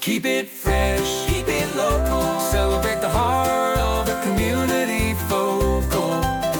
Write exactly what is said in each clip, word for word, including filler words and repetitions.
Keep it fresh, keep it local. Celebrate the heart of the community focal.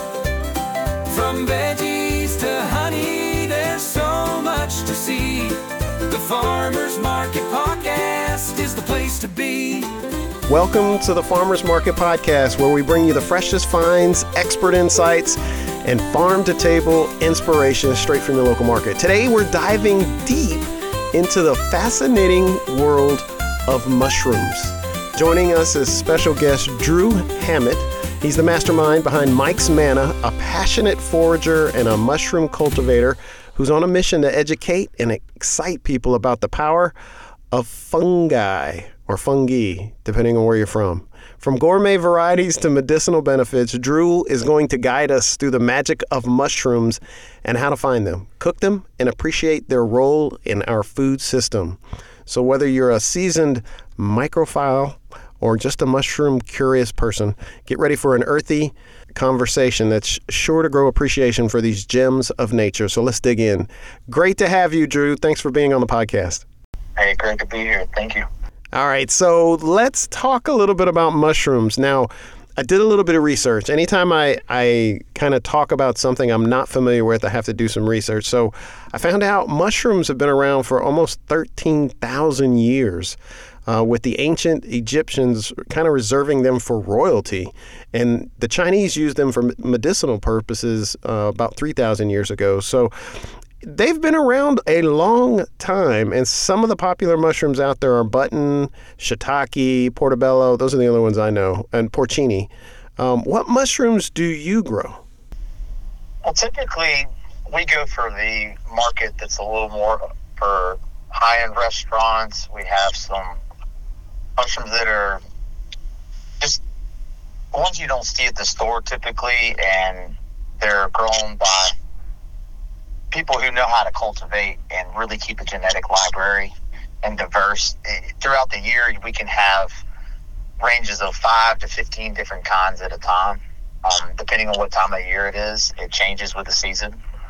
From veggies to honey, there's so much to see. The Farmers Market Podcast is the place to be. Welcome to the Farmers Market Podcast, where we bring you the freshest finds, expert insights, and farm-to-table inspiration straight from your local market. Today, we're diving deep into the fascinating world of mushrooms. Joining us is special guest Drew Hammett. He's the mastermind behind Mike's Manna, a passionate forager and a mushroom cultivator who's on a mission to educate and excite people about the power of fungi, or fungi, depending on where you're from. From gourmet varieties to medicinal benefits, Drew is going to guide us through the magic of mushrooms and how to find them, cook them, and appreciate their role in our food system. So whether you're a seasoned microphile or just a mushroom-curious person, get ready for an earthy conversation that's sure to grow appreciation for these gems of nature. So let's dig in. Great to have you, Drew. Thanks for being on the podcast. Hey, great to be here. Thank you. All right, so let's talk a little bit about mushrooms. Now, I did a little bit of research. Anytime I, I kind of talk about something I'm not familiar with, I have to do some research. So I found out mushrooms have been around for almost thirteen thousand years, uh, with the ancient Egyptians kind of reserving them for royalty. And the Chinese used them for medicinal purposes uh, about three thousand years ago. So they've been around a long time, and some of the popular mushrooms out there are button, shiitake, portobello. Those are the only ones I know, and porcini. Um, what mushrooms do you grow? Well, typically, we go for the market that's a little more for high-end restaurants. We have some mushrooms that are just ones you don't see at the store typically, and they're grown by people who know how to cultivate and really keep a genetic library and diverse. Throughout the year, we can have ranges of five to fifteen different kinds at a time. Um, depending on what time of year it is, it changes with the season.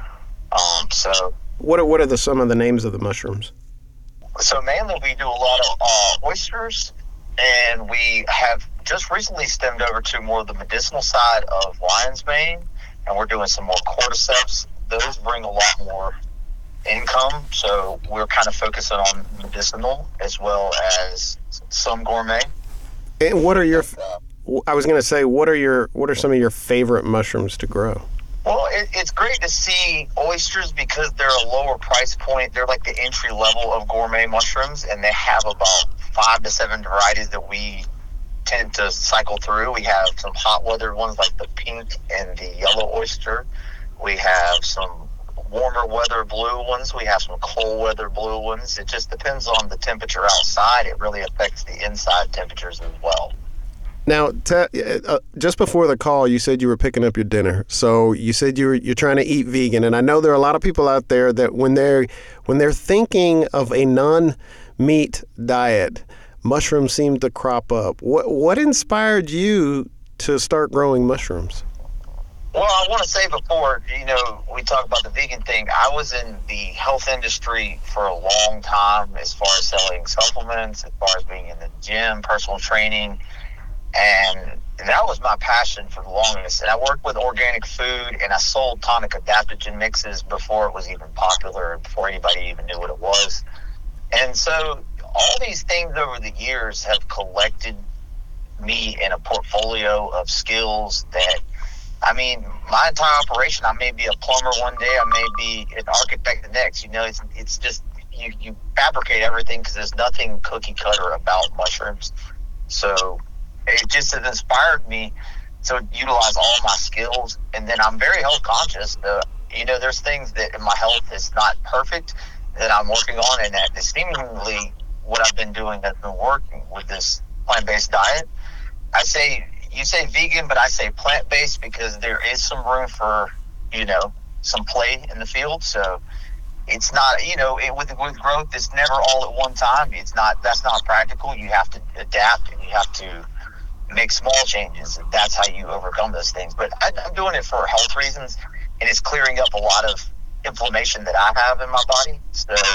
Um, so, what are what are the some of the names of the mushrooms? So mainly we do a lot of uh, oysters, and we have just recently stemmed over to more of the medicinal side of lion's mane, and we're doing some more cordyceps. Those bring a lot more income, so we're kind of focusing on medicinal as well as some gourmet. And what are your? I was going to say, what are your? What are some of your favorite mushrooms to grow? Well, it, it's great to see oysters because they're a lower price point. They're like the entry level of gourmet mushrooms, and they have about five to seven varieties that we tend to cycle through. We have some hot weather ones like the pink and the yellow oyster. We have some warmer weather blue ones. We have some cold weather blue ones. It just depends on the temperature outside. It really affects the inside temperatures as well. Now, t- uh, just before the call, you said you were picking up your dinner. So you said you were, you're trying to eat vegan, and I know there are a lot of people out there that when they're when they're thinking of a non-meat diet, mushrooms seem to crop up. What what inspired you to start growing mushrooms? Well, I want to say before, you know, we talk about the vegan thing, I was in the health industry for a long time as far as selling supplements, as far as being in the gym, personal training, and that was my passion for the longest. And I worked with organic food, and I sold tonic adaptogen mixes before it was even popular, before anybody even knew what it was. And so all these things over the years have collected me in a portfolio of skills that, I mean, my entire operation, I may be a plumber one day, I may be an architect the next. You know, it's it's just, you, you fabricate everything because there's nothing cookie cutter about mushrooms. So it just has inspired me to utilize all my skills. And then I'm very health conscious. Uh, you know, there's things that in my health is not perfect that I'm working on, and that is seemingly what I've been doing has been working with this plant-based diet. I say, you say vegan, but I say plant-based because there is some room for, you know, some play in the field. So it's not, you know, it, with with growth, it's never all at one time. It's not, that's not practical. You have to adapt, and you have to make small changes. That's how you overcome those things. But I, I'm doing it for health reasons, and it's clearing up a lot of inflammation that I have in my body. So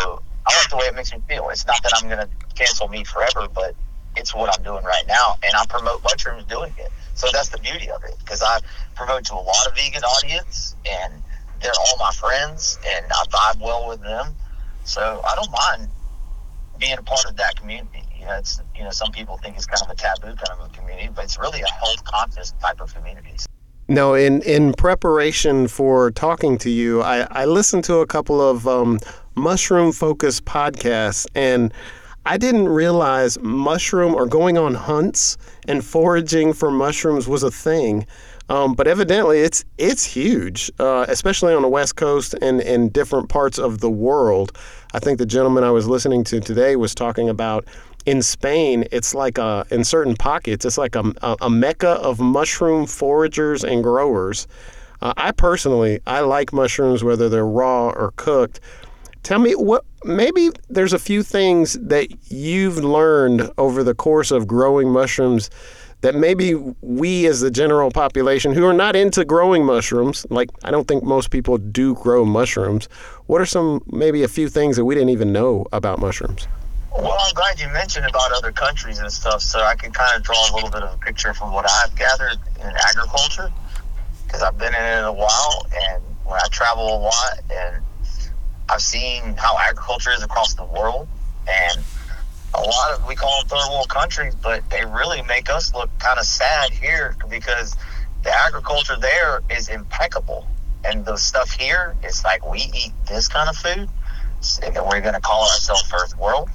I like the way it makes me feel. It's not that I'm going to cancel meat forever, but it's what I'm doing right now, and I promote mushrooms doing it. So that's the beauty of it, because I promote to a lot of vegan audience, and they're all my friends, and I vibe well with them. So I don't mind being a part of that community. You know, it's, you know, some people think it's kind of a taboo kind of a community, but it's really a health conscious type of community. No, in, in preparation for talking to you, I, I listened to a couple of um, mushroom-focused podcasts, and I didn't realize mushroom or going on hunts and foraging for mushrooms was a thing. Um, but evidently it's it's huge, uh, especially on the West Coast and in different parts of the world. I think the gentleman I was listening to today was talking about in Spain, it's like a, in certain pockets, it's like a, a, a mecca of mushroom foragers and growers. Uh, I personally, I like mushrooms, whether they're raw or cooked. Tell me, what maybe there's a few things that you've learned over the course of growing mushrooms that maybe we as the general population who are not into growing mushrooms, like I don't think most people do grow mushrooms. What are some, maybe a few things that we didn't even know about mushrooms? Well, I'm glad you mentioned about other countries and stuff, so I can kind of draw a little bit of a picture from what I've gathered in agriculture, because I've been in it a while, and when I travel a lot, and I've seen how agriculture is across the world, and a lot of, we call them third world countries, but they really make us look kind of sad here, because the agriculture there is impeccable, and the stuff here, it's like we eat this kind of food, and we're going to call ourselves first world.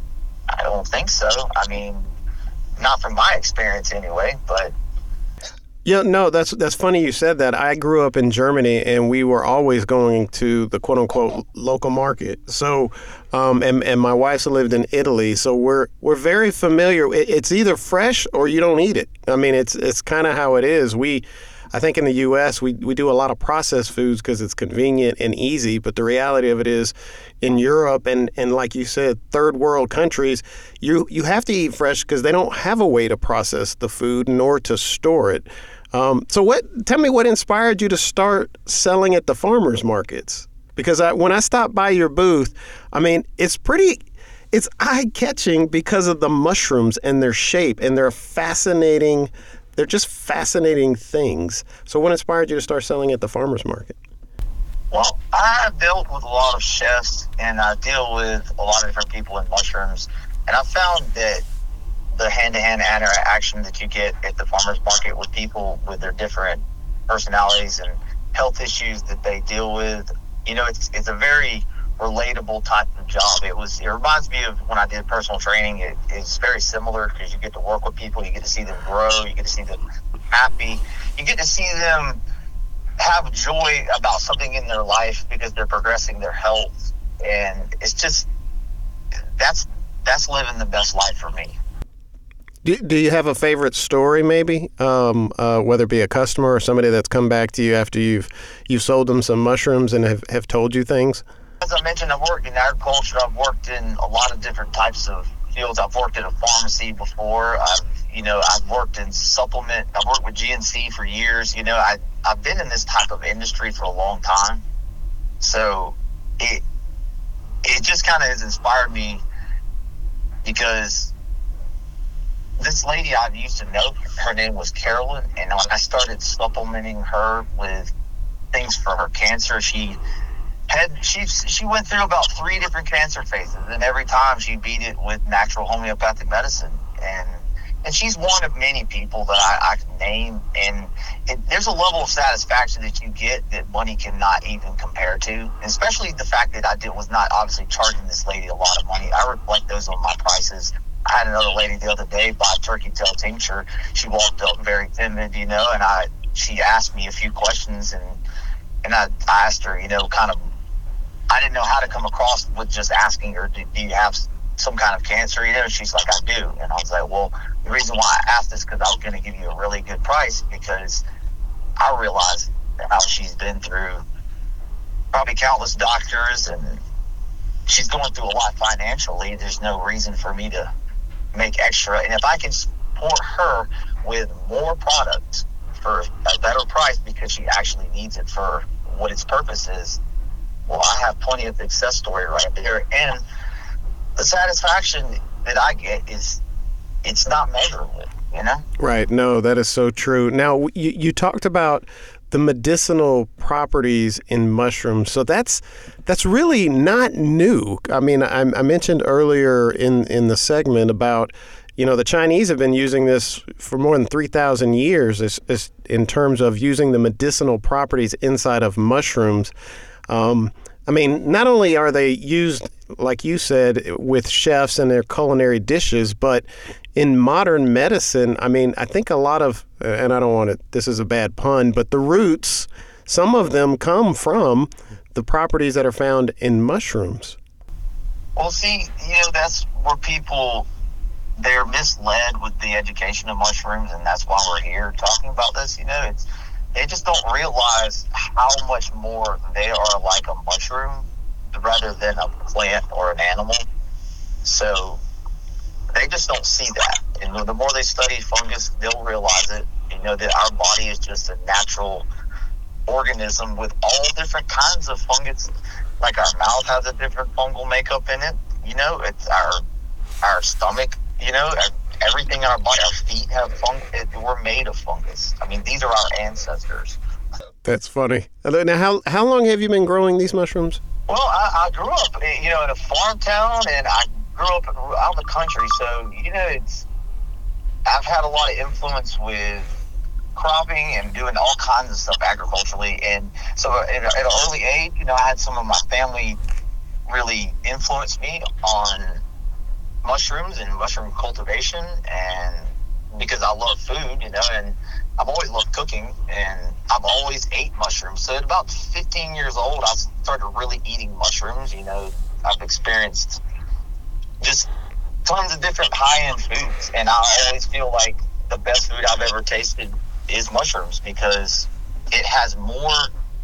I don't think so. I mean, not from my experience anyway, but Yeah, no, that's that's funny you said that. I grew up in Germany, and we were always going to the quote unquote local market. So, um, and and my wife's lived in Italy, so we're we're very familiar. It, it's either fresh or you don't eat it. I mean, it's it's kind of how it is. We, I think in the U S we we do a lot of processed foods because it's convenient and easy. But the reality of it is, in Europe and and like you said, third world countries, you you have to eat fresh because they don't have a way to process the food nor to store it. Um, so what? Tell me what inspired you to start selling at the farmers markets? Because I, when I stopped by your booth, I mean, it's pretty, it's eye-catching because of the mushrooms and their shape, and they're fascinating. They're just fascinating things. So what inspired you to start selling at the farmers market? Well, I dealt with a lot of chefs, and I deal with a lot of different people in mushrooms, and I found that the hand-to-hand interaction that you get at the farmers market with people with their different personalities and health issues that they deal with, you know, it's it's a very relatable type of job. It was. It reminds me of when I did personal training. It is very similar because you get to work with people, you get to see them grow, you get to see them happy, you get to see them have joy about something in their life because they're progressing their health, and it's just that's that's living the best life for me. Do, do you have a favorite story, maybe, um, uh, whether it be a customer or somebody that's come back to you after you've you've sold them some mushrooms and have, have told you things? As I mentioned, I've worked in agriculture. I've worked in a lot of different types of fields. I've worked at a pharmacy before. I've, you know, I've worked in supplement. I've worked with G N C for years. You know, I, I've been in this type of industry for a long time. So it, it just kind of has inspired me because this lady I used to know, her name was Carolyn, and when I started supplementing her with things for her cancer, she had she she went through about three different cancer phases, and every time she beat it with natural homeopathic medicine. And and she's one of many people that I, I can name, and it, there's a level of satisfaction that you get that money cannot even compare to, and especially the fact that I did was not obviously charging this lady a lot of money. I reflect those on my prices. I had another lady the other day buy turkey tail tincture. She walked up very timid, you know, and I she asked me a few questions, and and I, I asked her, you know, kind of, I didn't know how to come across with just asking her, do, do you have some kind of cancer, you know? She's like, I do. And I was like, well, the reason why I asked is because I was going to give you a really good price, because I realized how she's been through probably countless doctors, and she's going through a lot financially. There's no reason for me to make extra, and if I can support her with more products for a better price because she actually needs it for what its purpose is, well, I have plenty of success story right there. And the satisfaction that I get is, it's not measurable, you know? Right. No, that is so true. Now, you, you talked about the medicinal properties in mushrooms. So that's that's really not new. I mean, I, I mentioned earlier in, in the segment about, you know, the Chinese have been using this for more than three thousand years as, as in terms of using the medicinal properties inside of mushrooms. Um, I mean, not only are they used, like you said, with chefs and their culinary dishes, but in modern medicine, I mean, I think a lot of, and I don't want to, this is a bad pun, but the roots, some of them come from the properties that are found in mushrooms. Well, see, you know, that's where people, they're misled with the education of mushrooms, and that's why we're here talking about this. You know, it's, they just don't realize how much more they are like a mushroom rather than a plant or an animal. So they just don't see that. And the more they study fungus, they'll realize it. You know, that our body is just a natural organism with all different kinds of fungus. Like our mouth has a different fungal makeup in it. You know, it's our our stomach, you know, everything in our body, our feet have fungus. We're made of fungus. I mean, these are our ancestors. That's funny. Now, how how long have you been growing these mushrooms? Well, I, I grew up, you know, in a farm town, and I grew up out in the country. So, you know, it's I've had a lot of influence with cropping and doing all kinds of stuff agriculturally. And so at, at an early age, you know, I had some of my family really influence me on mushrooms and mushroom cultivation, and because I love food, you know, and I've always loved cooking, and I've always ate mushrooms. So at about fifteen years old, I started really eating mushrooms. You know, I've experienced just tons of different high-end foods, and I always feel like the best food I've ever tasted is mushrooms because it has more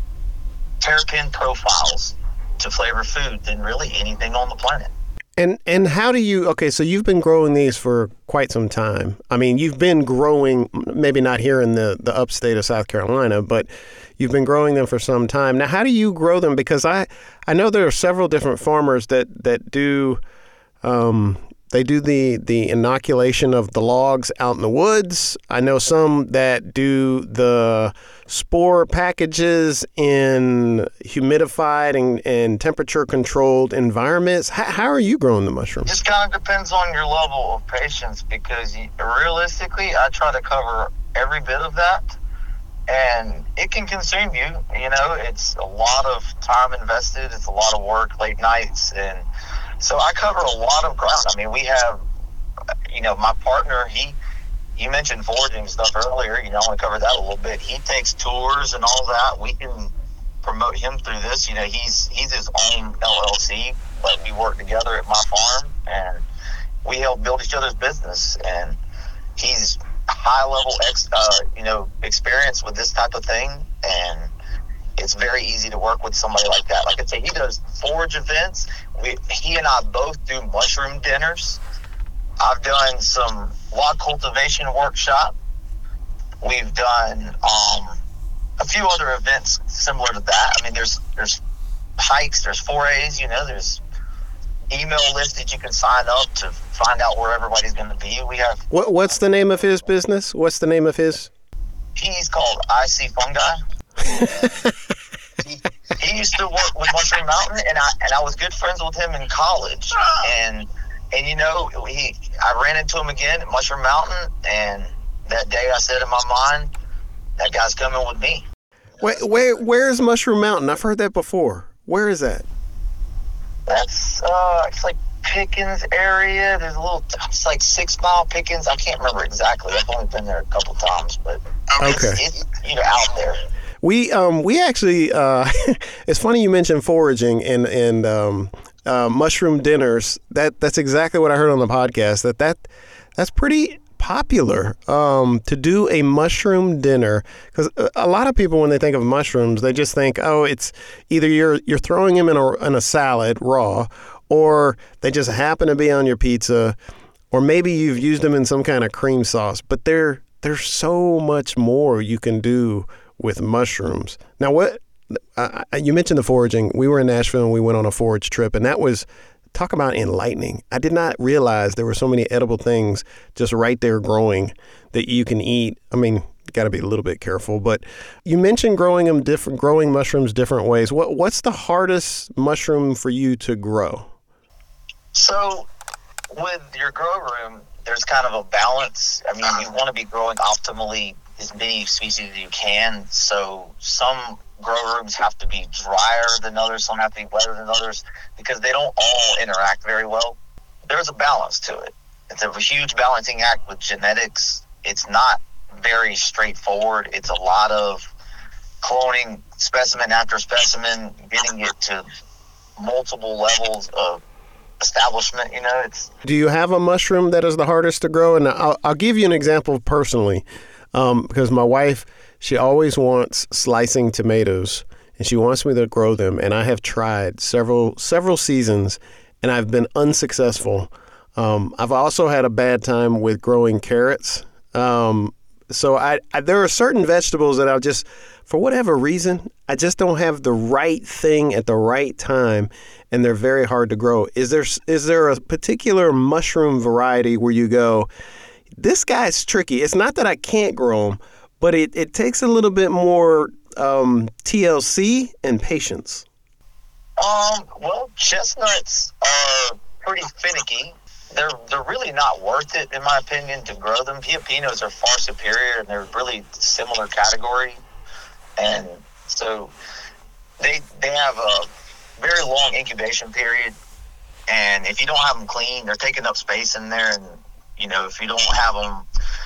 terpene profiles to flavor food than really anything on the planet. And and how do you, okay, so you've been growing these for quite some time. I mean, you've been growing, maybe not here in the, the upstate of South Carolina, but you've been growing them for some time. Now, how do you grow them? Because I, I know there are several different farmers that, that do, um, they do the, the inoculation of the logs out in the woods. I know some that do the spore packages in humidified and, and temperature-controlled environments. How, how are you growing the mushrooms? Just kind of depends on your level of patience, because you, realistically, I try to cover every bit of that, and it can consume you. You know, it's a lot of time invested. It's a lot of work, late nights, and so I cover a lot of ground. I mean, we have, you know, my partner, he, you mentioned foraging stuff earlier. You know, I want to cover that a little bit. He takes tours and all that. We can promote him through this. You know, he's he's his own L L C, but we work together at my farm, and we help build each other's business. And he's high level, ex, uh, you know, experience with this type of thing, and it's very easy to work with somebody like that. Like I say, he does forage events. We, he and I both do mushroom dinners. I've done some log cultivation workshop. We've done um, a few other events similar to that. I mean, there's there's hikes, there's forays, you know, there's email lists that you can sign up to find out where everybody's going to be. We have. What What's the name of his business? What's the name of his? He's called I See Fungi. he, he used to work with Mushroom Mountain, and I and I was good friends with him in college. And and you know, he I ran into him again at Mushroom Mountain, and that day I said in my mind, that guy's coming with me. Where where where's Mushroom Mountain? I've heard that before. Where is that? That's uh, it's like Pickens area. There's a little, it's like Six Mile Pickens. I can't remember exactly. I've only been there a couple times, but okay, it's, it's you know out there. We um we actually uh, it's funny you mentioned foraging and and um, uh, mushroom dinners. That that's exactly what I heard on the podcast. That that that's pretty popular um, to do a mushroom dinner, because a lot of people, when they think of mushrooms, they just think, oh, it's either you're you're throwing them in a in a salad raw, or they just happen to be on your pizza, or maybe you've used them in some kind of cream sauce. But there there's so much more you can do with mushrooms. Now, what uh, you mentioned the foraging. We were in Nashville and we went on a forage trip, and that was talk about enlightening. I did not realize there were so many edible things just right there growing that you can eat. I mean, you got to be a little bit careful, but you mentioned growing them different, growing mushrooms different ways. What what's the hardest mushroom for you to grow? So with your grow room, there's kind of a balance. I mean, you want to be growing optimally as many species as you can. So some grow rooms have to be drier than others, some have to be wetter than others, because they don't all interact very well. There's a balance to it. It's a huge balancing act with genetics. It's not very straightforward. It's a lot of cloning specimen after specimen, getting it to multiple levels of establishment. You know, it's. Do you have a mushroom that is the hardest to grow? And I'll, I'll give you an example personally, um, because my wife, she always wants slicing tomatoes, and she wants me to grow them. And I have tried several several seasons, and I've been unsuccessful. Um, I've also had a bad time with growing carrots. Um, so I, I there are certain vegetables that I'll just, for whatever reason, I just don't have the right thing at the right time, and they're very hard to grow. Is there is there a particular mushroom variety where you go, this guy's tricky? It's not that I can't grow them, but it, it takes a little bit more um, T L C and patience. Um, well, chestnuts are pretty finicky. They're they're really not worth it, in my opinion, to grow them. Piopinos are far superior, and they're really similar category. And so they they have a very long incubation period. And if you don't have them clean, they're taking up space in there. And, you know, if you don't have them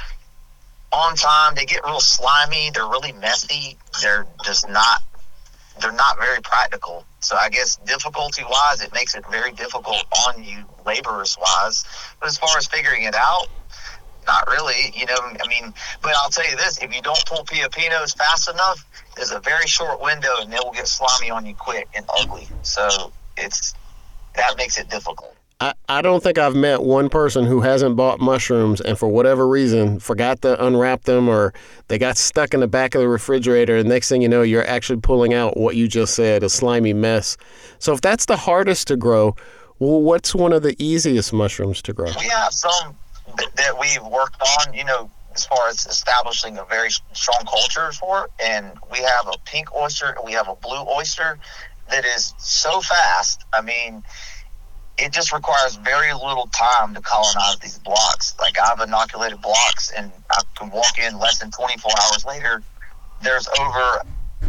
on time, they get real slimy. They're really messy. They're just not, they're not very practical. So I guess difficulty-wise, it makes it very difficult on you laborers-wise. But as far as figuring it out, not really. You know, I mean, but I'll tell you this, if you don't pull piopinos fast enough, there's a very short window and they will get slimy on you quick and ugly. So it's, that makes it difficult. I, I don't think I've met one person who hasn't bought mushrooms and for whatever reason forgot to unwrap them, or they got stuck in the back of the refrigerator, and next thing you know, you're actually pulling out what you just said, a slimy mess. So if that's the hardest to grow, well, what's one of the easiest mushrooms to grow? We have some that, that we've worked on, you know, as far as establishing a very strong culture for it. And we have a pink oyster, we have a blue oyster that is so fast. I mean, it just requires very little time to colonize these blocks. Like, I've inoculated blocks, and I can walk in less than twenty-four hours later. There's over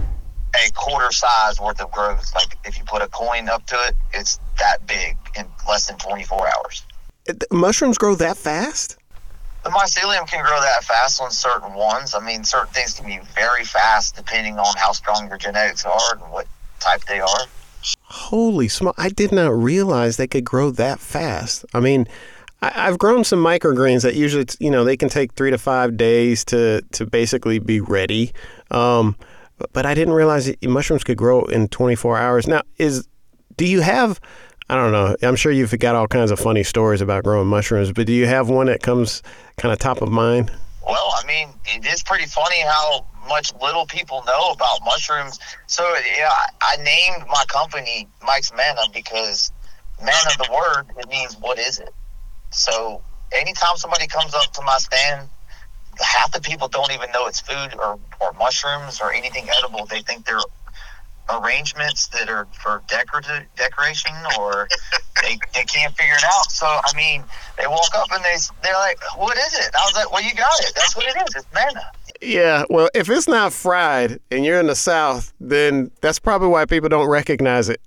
a quarter size worth of growth. Like, if you put a coin up to it, it's that big in less than twenty-four hours. Mushrooms grow that fast? The mycelium can grow that fast on certain ones. I mean, certain things can be very fast depending on how strong your genetics are and what type they are. Holy smoke. I did not realize they could grow that fast. I mean, I, I've grown some microgreens that usually, you know, they can take three to five days to, to basically be ready. Um, but, but I didn't realize that mushrooms could grow in twenty-four hours. Now, is do you have, I don't know, I'm sure you've got all kinds of funny stories about growing mushrooms, but do you have one that comes kind of top of mind? Well, I mean, it is pretty funny how much little people know about mushrooms. So, yeah, I named my company Mike's Manna because manna, the word, it means what is it? So anytime somebody comes up to my stand, half the people don't even know it's food or, or mushrooms or anything edible. They think they're arrangements that are for decorative decoration, or they, they can't figure it out. So, I mean, they walk up and they, they're like, what is it? I was like, well, you got it. That's what it is. It's manna. Yeah, well, if it's not fried and you're in the South, then that's probably why people don't recognize it.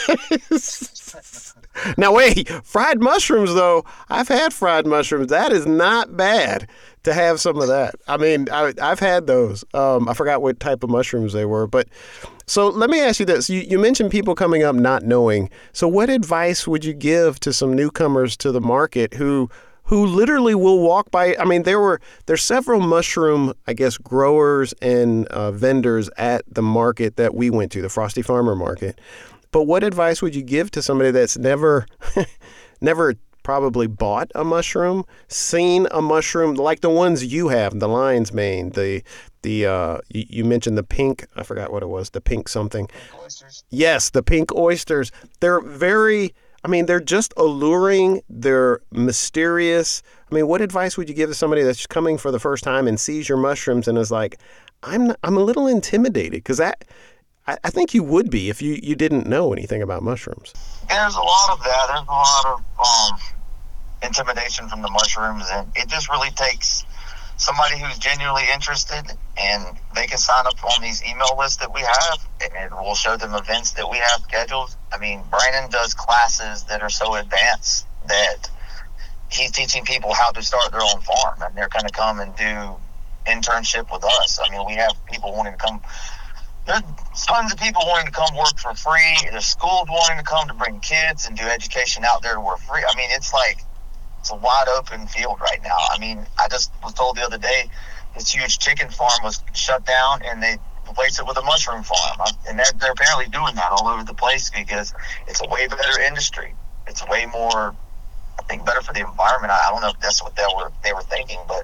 Now, wait, fried mushrooms, though, I've had fried mushrooms. That is not bad to have some of that. I mean, I, I've had those. Um, I forgot what type of mushrooms they were. But so let me ask you this. You, you mentioned people coming up not knowing. So what advice would you give to some newcomers to the market who who literally will walk by? I mean, there were there's several mushroom, I guess, growers and uh, vendors at the market that we went to, the Frosty Farmer Market. But what advice would you give to somebody that's never, never probably bought a mushroom, seen a mushroom like the ones you have, the lion's mane, the the uh, you, you mentioned the pink, I forgot what it was, the pink something. Pink oysters. Yes, the pink oysters. They're very I mean, they're just alluring. They're mysterious. I mean, what advice would you give to somebody that's coming for the first time and sees your mushrooms and is like, I'm I'm a little intimidated? Because that, I, I think you would be if you, you didn't know anything about mushrooms. There's a lot of that. There's a lot of um, intimidation from the mushrooms, and it just really takes somebody who's genuinely interested, and they can sign up on these email lists that we have, and we'll show them events that we have scheduled. I mean, Brandon does classes that are so advanced that he's teaching people how to start their own farm, and they're going to come and do internship with us. I mean, we have people wanting to come. There's tons of people wanting to come work for free. There's schools wanting to come to bring kids and do education out there to work free. I mean, it's like, it's a wide open field right now. I mean, I just was told the other day this huge chicken farm was shut down and they replaced it with a mushroom farm. And they're, they're apparently doing that all over the place because it's a way better industry. It's way more, I think, better for the environment. I don't know if that's what they were they were thinking, but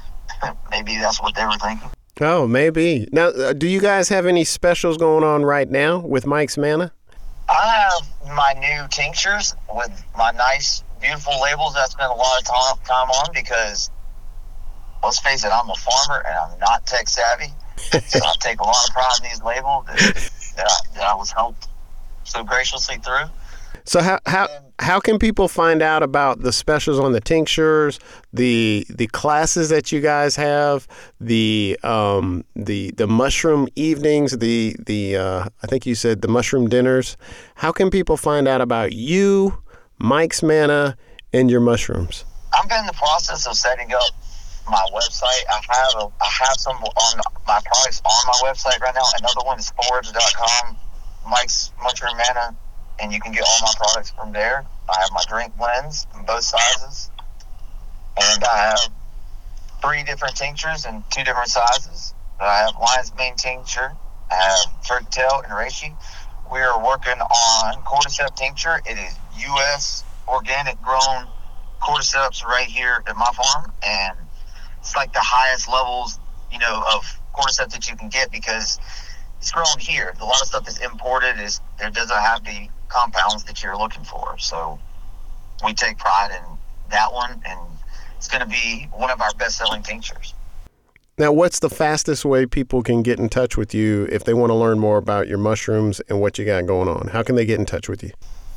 maybe that's what they were thinking. Oh, maybe. Now, uh, do you guys have any specials going on right now with Mike's Manna? I have my new tinctures with my nice, beautiful labels that I spent a lot of time, time on because, let's face it, I'm a farmer and I'm not tech savvy. So I take a lot of pride in these labels that, that, I, that I was helped so graciously through. So how how how can people find out about the specials on the tinctures, the the classes that you guys have, the um the the mushroom evenings, the the uh, I think you said the mushroom dinners? How can people find out about you, Mike's Manna, and your mushrooms? I'm in the process of setting up my website. I have a, I have some on my products on my website right now. Another one is forage dot com, Mike's Mushroom Manna. And you can get all my products from there. I have my drink blends in both sizes. And I have three different tinctures in two different sizes. I have Lion's Mane tincture. I have Turkey Tail and Reishi. We are working on cordyceps tincture. It is U S organic grown cordyceps right here at my farm. And it's like the highest levels, you know, of cordyceps that you can get because it's grown here. A lot of stuff that's imported is there doesn't have the compounds that you're looking for. So we take pride in that one, and it's going to be one of our best-selling tinctures. Now, what's the fastest way people can get in touch with you if they want to learn more about your mushrooms and what you got going on? How can they get in touch with you?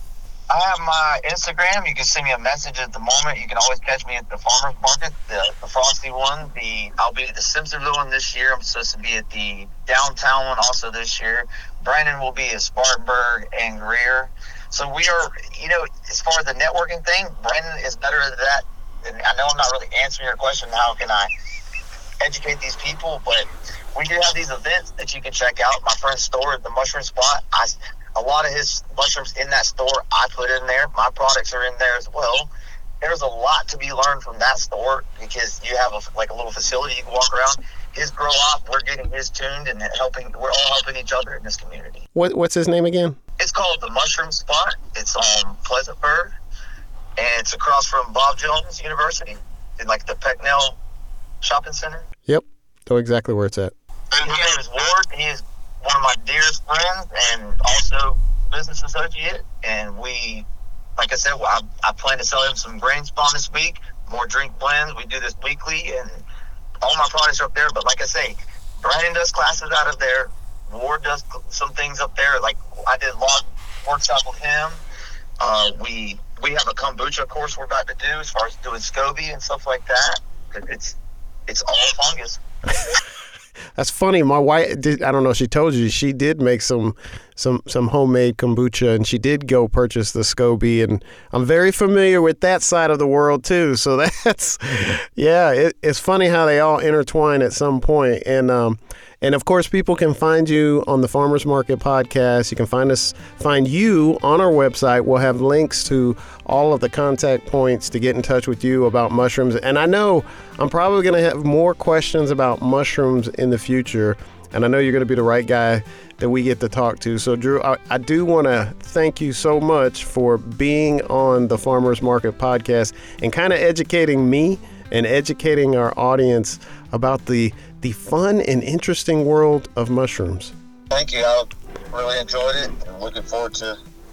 I have my Instagram. You can send me a message at the moment. You can always catch me at the farmer's market, the, the Frosty one. The I'll be at the Simpsonville one this year. I'm supposed to be at the downtown one also this year. Brandon will be at Spartanburg and Greer. So we are, you know, as far as the networking thing, Brandon is better at that. And I know I'm not really answering your question, how can I educate these people? But we do have these events that you can check out. My friend's store at the Mushroom Spot, I, a lot of his mushrooms in that store I put in there. My products are in there as well. There's a lot to be learned from that store because you have a, like a little facility you can walk around. His grow up, we're getting his tuned and helping. We're all helping each other in this community. What What's his name again? It's called the Mushroom Spot. It's on Pleasantburg, and it's across from Bob Jones University in like the Pecknell Shopping Center. Yep, know exactly where it's at. His name is Ward. He is one of my dearest friends and also business associate. And we, like I said, well, I, I plan to sell him some grain spawn this week. More drink blends. We do this weekly, and all my products are up there. But like I say, Brandon does classes out of there. Ward does some things up there. Like I did log workshop with him. Uh, we we have a kombucha course we're about to do as far as doing SCOBY and stuff like that. It's it's all fungus. That's funny. My wife did. I don't know if she told you. She did make some some some homemade kombucha, and she did go purchase the SCOBY. And I'm very familiar with that side of the world too. So that's yeah. It, it's funny how they all intertwine at some point. And um, and of course, people can find you on the Farmers Market podcast. You can find us find you on our website. We'll have links to all of the contact points to get in touch with you about mushrooms. And I know I'm probably going to have more questions about mushrooms in the future. And I know you're going to be the right guy that we get to talk to. So, Drew, I, I do want to thank you so much for being on the Farmers Market podcast and kind of educating me and educating our audience about the the fun and interesting world of mushrooms. Thank you. I really enjoyed it. I'm looking forward to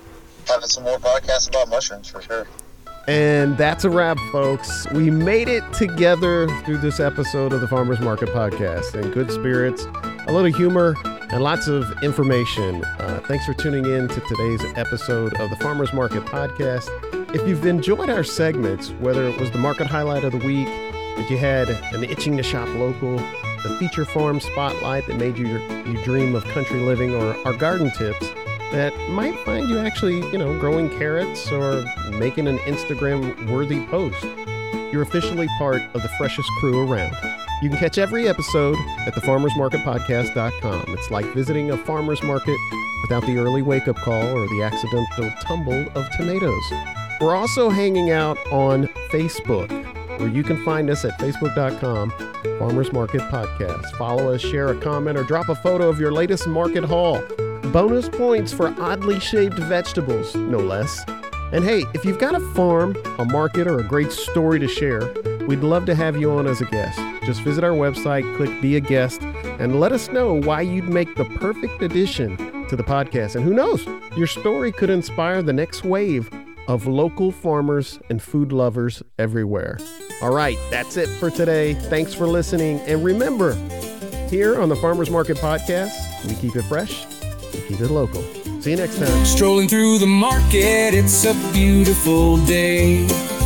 having some more podcasts about mushrooms for sure. And that's a wrap, folks. We made it together through this episode of the Farmers Market Podcast in good spirits, a little humor, and lots of information. Uh, thanks for tuning in to today's episode of the Farmers Market Podcast. If you've enjoyed our segments, whether it was the market highlight of the week, if you had an itching to shop local, the feature farm spotlight that made you you dream of country living, or our garden tips that might find you actually, you know, growing carrots or making an Instagram-worthy post, you're officially part of the freshest crew around. You can catch every episode at the farmers market podcast dot com. It's like visiting a farmer's market without the early wake-up call or the accidental tumble of tomatoes. We're also hanging out on Facebook, where you can find us at facebook dot com, Farmers Market Podcast. Follow us, share a comment, or drop a photo of your latest market haul. Bonus points for oddly shaped vegetables, no less. And hey, if you've got a farm, a market, or a great story to share, we'd love to have you on as a guest. Just visit our website, click Be a Guest, and let us know why you'd make the perfect addition to the podcast. And who knows, your story could inspire the next wave of local farmers and food lovers everywhere. All right, that's it for today. Thanks for listening. And remember, here on the Farmers Market Podcast, we keep it fresh, we keep it local. See you next time. Strolling through the market, it's a beautiful day.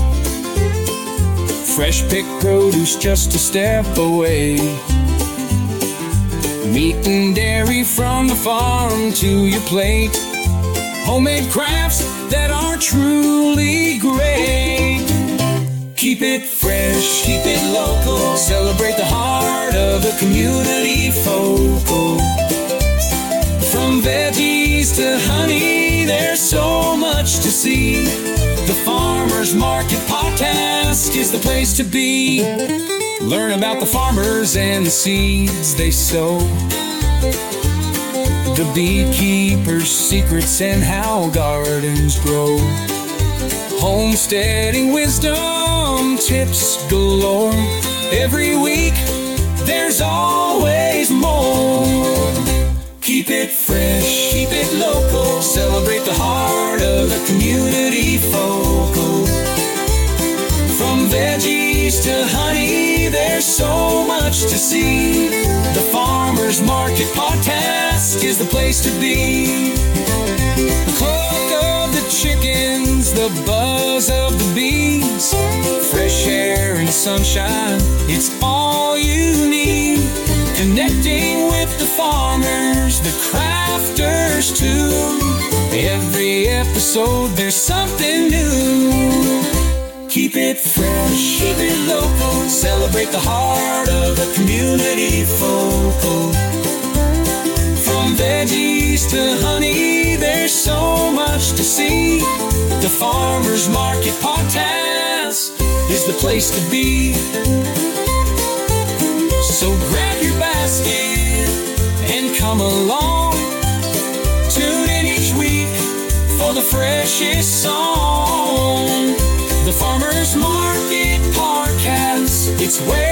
Fresh picked produce just a step away. Meat and dairy from the farm to your plate. Homemade crafts that are truly great. Keep it fresh, keep it local. Celebrate the heart of the community focal. From veggies to honey, there's so much to see. The Farmers Market Podcast is the place to be. Learn about the farmers and the seeds they sow. The beekeeper's secrets and how gardens grow. Homesteading wisdom, tips galore. Every week, there's always more. Keep it fresh, keep it local. Celebrate the heart of the community focal. From veggies to honey, there's so much to see. The Farmers Market Podcast is the place to be. The cluck of the chickens, the buzz of the bees, fresh air and sunshine, it's all you need. Connecting with the farmers, the crafters too. Every episode there's something new. Keep it fresh, keep it local. Celebrate the heart of the community focal. From veggies to honey, there's so much to see. The Farmers Market Podcast is the place to be. So grab your basket and come along. Tune in each week for the freshest song. The Farmers Market Podcast, it's where